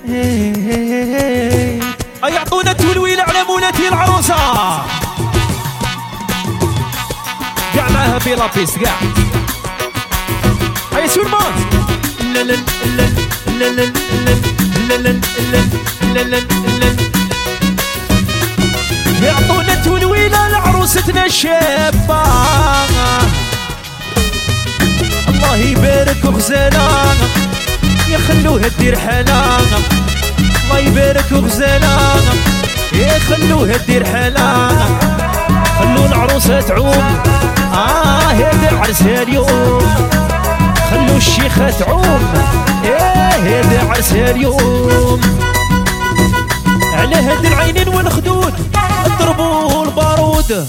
يعطونا التولويل على مولاتي العروسة قاع معاها بيلابيس قاع هيا سورمان لا لا لا لا لا لا لا لا لا لا يعطونا التولويلة لعروستنا الشابة الله يبارك وغزالة يخلوها دير حالة الله يبارك وغزالة يخلوها دير حالة خلو العروسة تعوم هذا عرسها اليوم خلو الشيخة تعوم هذا عرسها اليوم على هاد العينين والخدود اضربوا البارود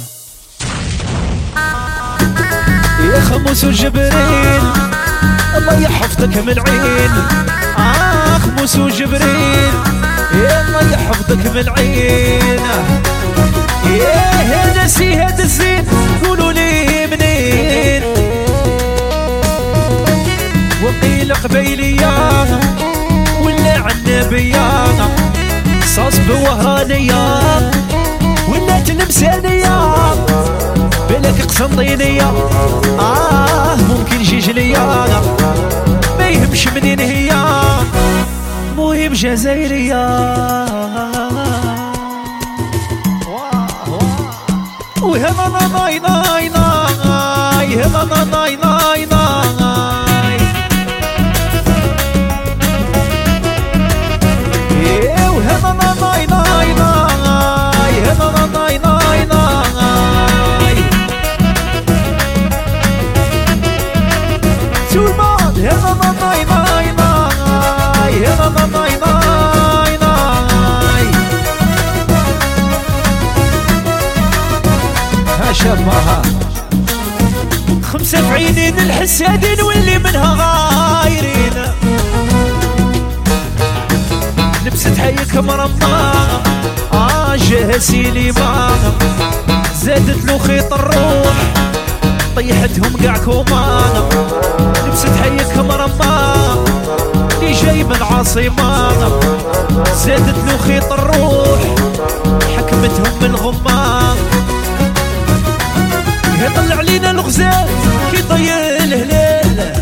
يا خموس وجبريل الله يحفظك من العين خموس وجبريل يا الله يحفظك من العين يا هذا سي هذا الزين قولوا لي منين وقيل قبيلية ولا عنابية صاص بوهرانية ولا تلمسانية بالك قسنطينية ممكن جيجلية ما يهمش منين هي مهم جزائرية وهنا ناي ناي ناي هنا ناي ناي ناي وهنا ناي ناي ناي هنا ناي ناي ناي سورمان هنا ناي ناي ناي هنا ناي ناي ناي ها شابها خمسة في عينين الحسادين واللي منها غايرين لبست حيك مرمى جهسي لي ما زادت له خيط الروح طيحتهم قاع كومان لبست حيك مرمى اللي جاي من العاصمة زادت له خيط الروح حكمتهم من الغمام يطلع علينا الغزال كي طير الهلال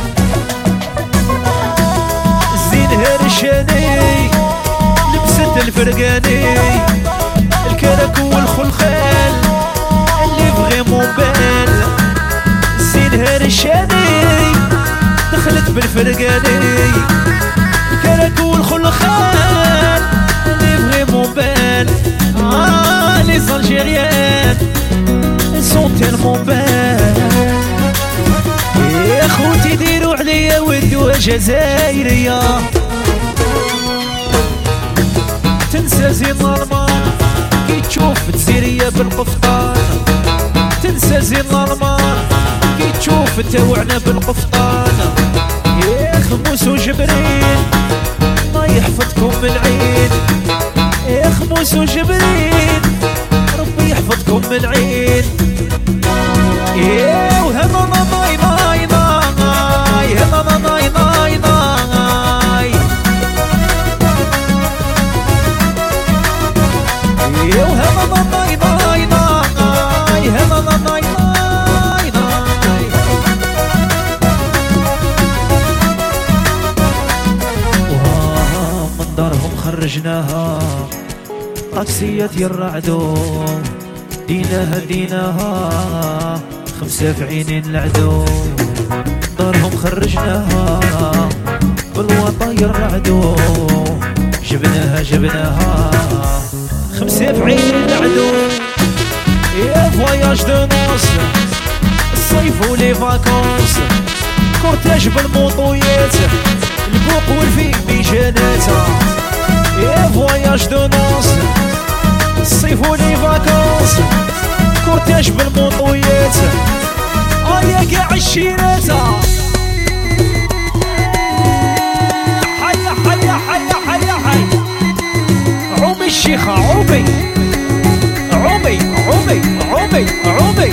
الزين هرشاني لبست الفرقاني الكرك والخلخال اللي فريمون بال الزين هرشاني دخلت بالفرقاني الكرك والخلخال اللي فريمون بال لي الجيريان sont tellement belles يا خوتي ديروا عليا ودوا جزائرية تنسى زين الألمان كي تشوف تزيرية بالقفطان تنسى زين الألمان كي تشوف توعنا بالقفطان يا خموس وجبريل الله يحفظكم من العين يا خموس وجبريل ربي يحفظكم من العين وهنا ناي ناي ناي هنا ناي ناي ناي وهنا ناي ناي ناي هنا ناي ناي ناي من دارهم خرجناها قدسية الرعدو ديناها خمسة في عينين العدو دارهم خرجناها بالوطاير العدو جبناها خمسة في عينين العدو يا فواياج دو نوس الصيف ولي فاكونس كورتاج بالموطويات البوق والفيك بيجانات يا فواياج دو نوس الصيف ولي فاكونس كورتاج بالموطويات يا قاع الشيرات حيا حيا حيا حيا حي عومي الشيخة عومي عومي عومي عومي عومي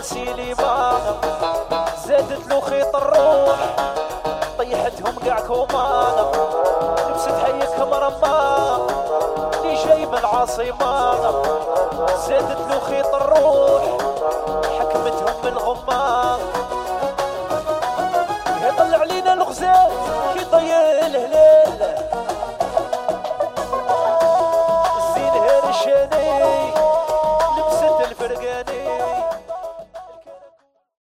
سيلي ما زادت له خيط الروح طيحتهم قاع كومان لبست حيك مرمى اللي جاي من العاصمة زادت له خيط الروح